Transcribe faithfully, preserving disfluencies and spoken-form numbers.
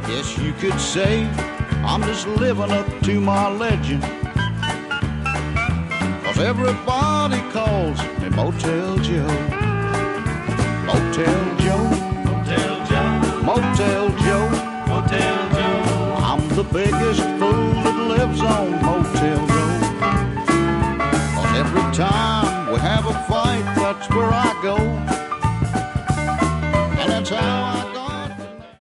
Yes, you could say I'm just living up to my legend, 'cause everybody calls me Motel Joe. Motel Joe, Motel Joe, Motel Joe, Motel Joe. I'm the biggest fool that lives on Motel Road. 'Cause every time we have a fight, that's where I